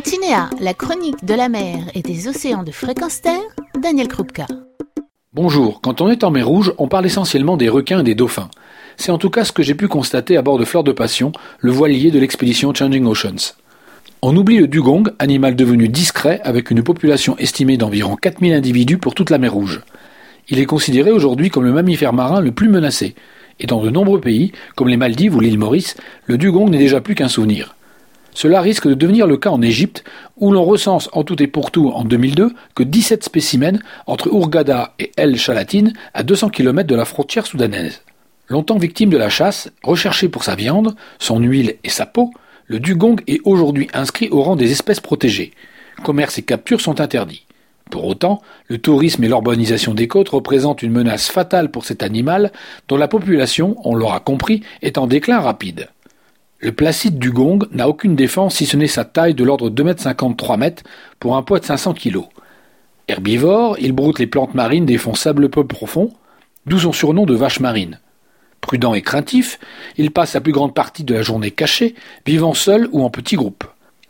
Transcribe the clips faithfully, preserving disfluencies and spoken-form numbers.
Tinea, la chronique de la mer et des océans de Fréquence Terre, Daniel Krupka. Bonjour, quand on est en mer Rouge, on parle essentiellement des requins et des dauphins. C'est en tout cas ce que j'ai pu constater à bord de Fleur de Passion, le voilier de l'expédition Changing Oceans. On oublie le dugong, animal devenu discret avec une population estimée d'environ quatre mille individus pour toute la mer Rouge. Il est considéré aujourd'hui comme le mammifère marin le plus menacé. Et dans de nombreux pays, comme les Maldives ou l'île Maurice, le dugong n'est déjà plus qu'un souvenir. Cela risque de devenir le cas en Égypte, où l'on recense en tout et pour tout en deux mille deux que dix-sept spécimens entre Hurghada et El Chalatine à deux cents kilomètres de la frontière soudanaise. Longtemps victime de la chasse, recherché pour sa viande, son huile et sa peau, le dugong est aujourd'hui inscrit au rang des espèces protégées. Commerce et capture sont interdits. Pour autant, le tourisme et l'urbanisation des côtes représentent une menace fatale pour cet animal dont la population, on l'aura compris, est en déclin rapide. Le placide dugong n'a aucune défense si ce n'est sa taille de l'ordre de deux mètres cinquante à trois mètres pour un poids de cinq cents kilos. Herbivore, il broute les plantes marines des fonds sableux peu profonds, d'où son surnom de vache marine. Prudent et craintif, il passe la plus grande partie de la journée caché, vivant seul ou en petits groupes.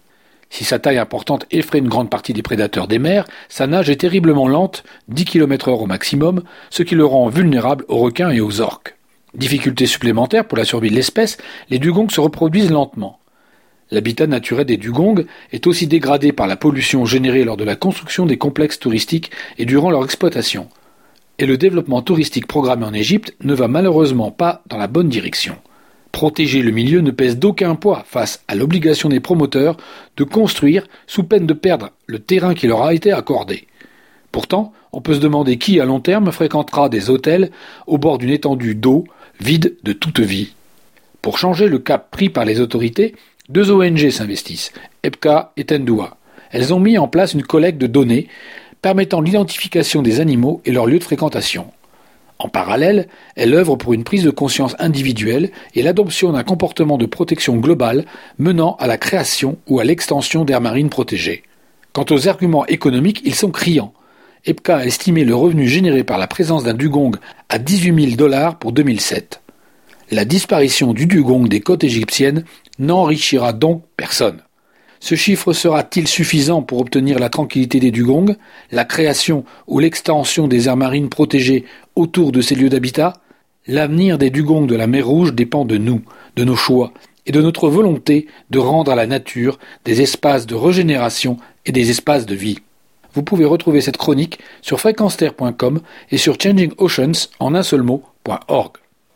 Si sa taille importante effraie une grande partie des prédateurs des mers, sa nage est terriblement lente, dix kilomètres heure au maximum, ce qui le rend vulnérable aux requins et aux orques. Difficulté supplémentaire pour la survie de l'espèce, les dugongs se reproduisent lentement. L'habitat naturel des dugongs est aussi dégradé par la pollution générée lors de la construction des complexes touristiques et durant leur exploitation. Et le développement touristique programmé en Égypte ne va malheureusement pas dans la bonne direction. Protéger le milieu ne pèse d'aucun poids face à l'obligation des promoteurs de construire sous peine de perdre le terrain qui leur a été accordé. Pourtant, on peut se demander qui à long terme fréquentera des hôtels au bord d'une étendue d'eau vide de toute vie. Pour changer le cap pris par les autorités, deux O N G s'investissent, E P C A et Tendua. Elles ont mis en place une collecte de données permettant l'identification des animaux et leurs lieux de fréquentation. En parallèle, elles œuvrent pour une prise de conscience individuelle et l'adoption d'un comportement de protection globale menant à la création ou à l'extension d'aires marines protégées. Quant aux arguments économiques, ils sont criants. E P C A a estimé le revenu généré par la présence d'un dugong à dix-huit mille dollars pour deux mille sept. La disparition du dugong des côtes égyptiennes n'enrichira donc personne. Ce chiffre sera-t-il suffisant pour obtenir la tranquillité des dugongs, la création ou l'extension des aires marines protégées autour de ces lieux d'habitat? L'avenir des dugongs de la mer Rouge dépend de nous, de nos choix et de notre volonté de rendre à la nature des espaces de régénération et des espaces de vie. Vous pouvez retrouver cette chronique sur fréquence terre point com et sur changing oceans en un seul mot point org.